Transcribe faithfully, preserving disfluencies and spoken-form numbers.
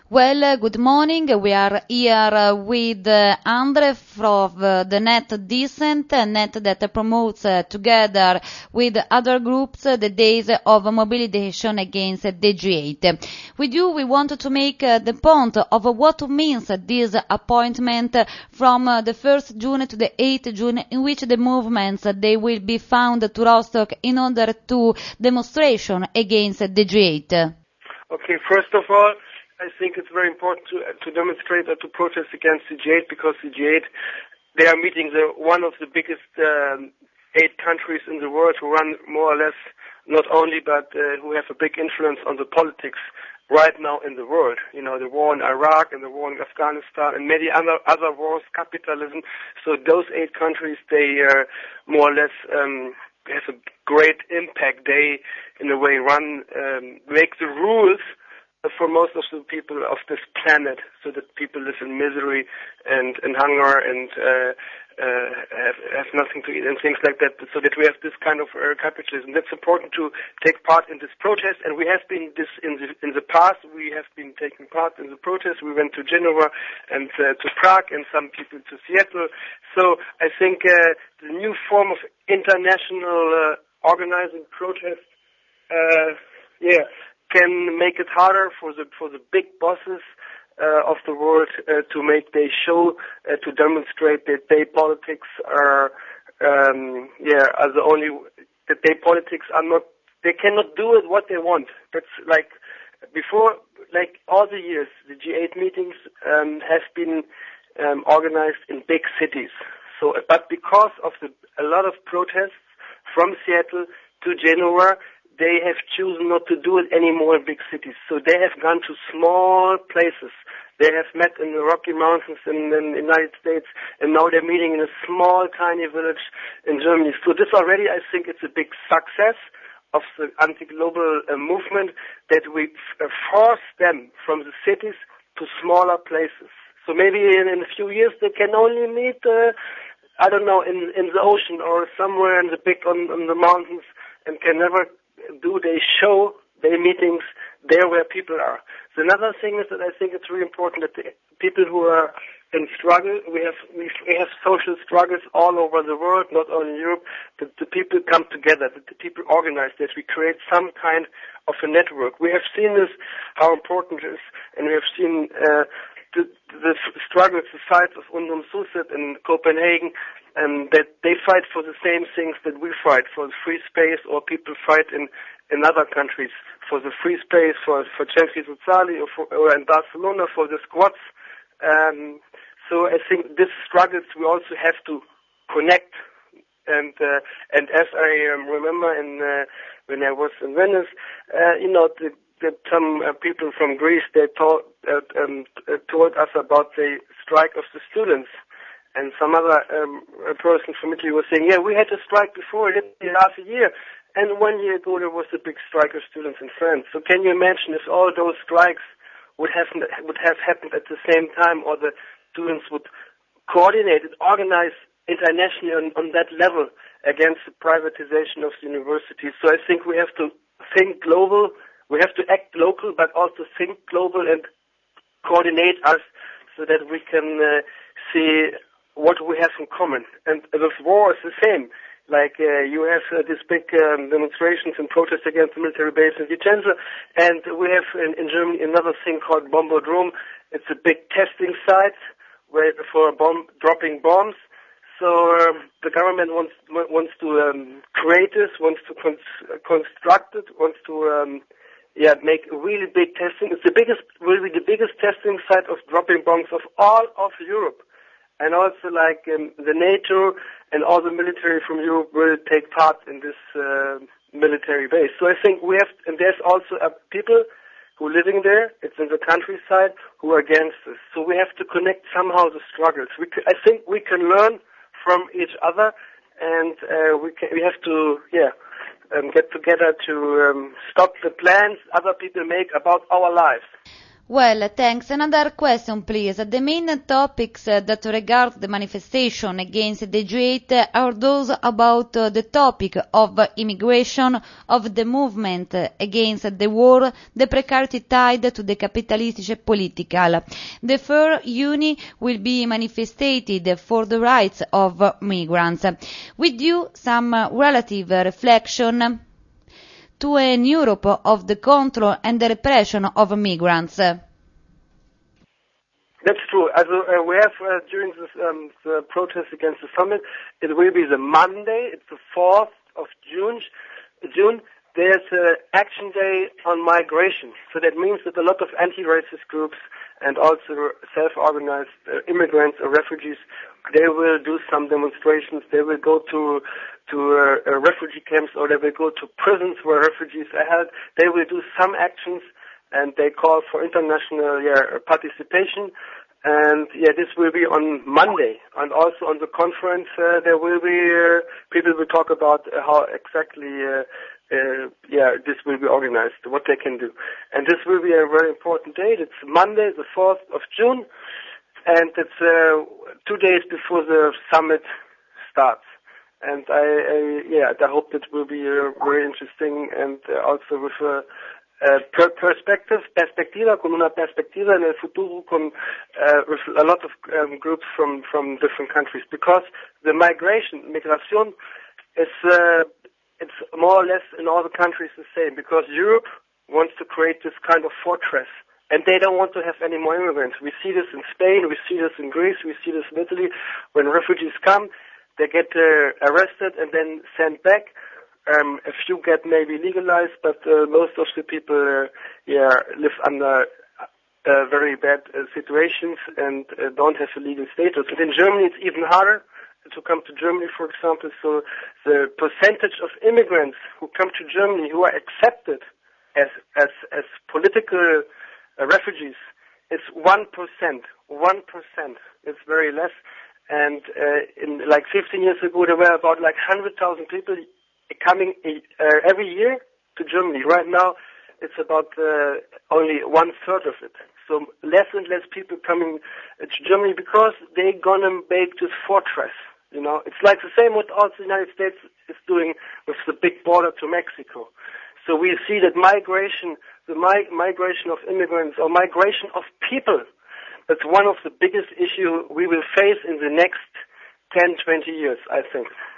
Well, uh, good morning. We are here uh, with uh, Andre from uh, the Net Decent, a net that promotes uh, together with other groups uh, the days of mobilization against uh, the G eight. With you, we want to make uh, the point of what means this appointment uh, from uh, the first of June to the eighth of June, in which the movements uh, they will be found to Rostock in order to demonstration against uh, the G eight. Okay, first of all, I think it's very important to to demonstrate or to protest against the G eight, because the G eight, they are meeting the one of the biggest um, eight countries in the world who run more or less, not only, but uh, who have a big influence on the politics right now in the world. You know, the war in Iraq and the war in Afghanistan and many other other wars, capitalism. So those eight countries, they uh, more or less um, have a great impact. They, in a way, run, um, make the rules for most of the people of this planet, so that people live in misery and, and hunger and uh, uh, have, have nothing to eat and things like that, so that we have this kind of uh, capitalism. That's important to take part in this protest, and we have been this in the in the past. We have been taking part in the protest. We went to Geneva and uh, to Prague, and some people to Seattle. So I think uh, the new form of international uh, organizing protest, uh, yeah, can make it harder for the for the big bosses uh, of the world uh, to make their show, uh, to demonstrate that their politics are um, yeah are the only that their politics are not, they cannot do it what they want. That's like before, like all the years, the G eight meetings um, have been um, organized in big cities. So, but because of the a lot of protests from Seattle to Geneva, they have chosen not to do it anymore in big cities. So they have gone to small places. They have met in the Rocky Mountains in, in the United States, and now they're meeting in a small, tiny village in Germany. So this already, I think, it's a big success of the anti-global uh, movement, that we f- uh, force them from the cities to smaller places. So maybe in, in a few years they can only meet, uh, I don't know, in, in the ocean or somewhere in the big, on, on the mountains, and can never do they show their meetings there where people are. So another thing is that I think it's really important that the people who are in struggle, we have we, we have social struggles all over the world, not only in Europe, that the people come together, that the people organize, that we create some kind of a network. We have seen this, how important it is, and we have seen uh, the, the struggles, the fights of Undrum Suset in Copenhagen, and that they fight for the same things that we fight, for the free space, or people fight in, in other countries for the free space, for for Centri Soziali, or, for, or in Barcelona for the squats. Um, so I think these struggles we also have to connect. And uh, and as I um, remember in uh, when I was in Venice, uh, you know, the, the, some uh, people from Greece, they told, uh, um, uh, told us about the strike of the students. And some other um, person from Italy was saying, yeah, we had a strike before, last year, and one year ago there was a big strike of students in France. So can you imagine if all those strikes would have would have happened at the same time, or the students would coordinate it, organize internationally on, on that level against the privatization of the universities? So I think we have to think global, we have to act local, but also think global and coordinate us so that we can uh, see what we have in common. And with war is the same. Like uh, you have uh, these big um, demonstrations and protests against the military base in Vicenza, and we have in, in Germany another thing called Bombodrome. It's a big testing site where for bomb dropping bombs. So um, the government wants wants to um, create this, wants to con- construct it, wants to um, yeah make really big testing. It's the biggest, will be the biggest testing site of dropping bombs of all of Europe. And also, like, um, the NATO and all the military from Europe will take part in this uh, military base. So I think we have, and there's also uh, people who are living there, it's in the countryside, who are against this. So we have to connect somehow the struggles. We c- I think we can learn from each other, and uh, we can, we have to, yeah, um, get together to um, stop the plans other people make about our lives. Well, thanks. Another question, please. The main topics uh, that regard the manifestation against the G eight are those about uh, the topic of uh, immigration, of the movement uh, against the war, the precarity tied to the capitalistic political. The Fair Uni will be manifested for the rights of uh, migrants. With you, some uh, relative uh, reflection to an Europe of the control and the repression of migrants. That's true. Also, uh, we have uh, during this um, the protest against the summit, it will be the Monday. It's the fourth of June. June. There's an action day on migration. So that means that a lot of anti-racist groups and also self-organized uh, immigrants or refugees, they will do some demonstrations. They will go to to uh, uh, refugee camps, or they will go to prisons where refugees are held. They will do some actions, and they call for international yeah, participation. And yeah, this will be on Monday. And also on the conference, uh, there will be uh, people will talk about uh, how exactly uh, uh, yeah this will be organized, what they can do. And this will be a very important date. It's Monday, the fourth of June, and it's uh, two days before the summit starts. And I, I yeah, I hope that will be uh, very interesting, and uh, also with a uh, per perspective, perspectiva, con una perspectiva en el futuro, con uh, with a lot of um, groups from from different countries, because the migration, migration, is uh, it's more or less in all the countries the same, because Europe wants to create this kind of fortress. And they don't want to have any more immigrants. We see this in Spain, we see this in Greece, we see this in Italy. When refugees come, they get uh, arrested and then sent back. Um, a few get maybe legalized, but uh, most of the people uh, yeah, live under uh, very bad uh, situations and uh, don't have a legal status. And in Germany, it's even harder to come to Germany, for example. So the percentage of immigrants who come to Germany who are accepted as as as political uh, refugees is one percent. one percent. It's very less. And uh, in like fifteen years ago, there were about like one hundred thousand people coming uh, every year to Germany. Right now, it's about uh, only one third of it. So less and less people coming to Germany because they're gonna make this fortress. You know, it's like the same what also the United States is doing with the big border to Mexico. So we see that migration, the mi- migration of immigrants or migration of people, that's one of the biggest issues we will face in the next ten, twenty years, I think.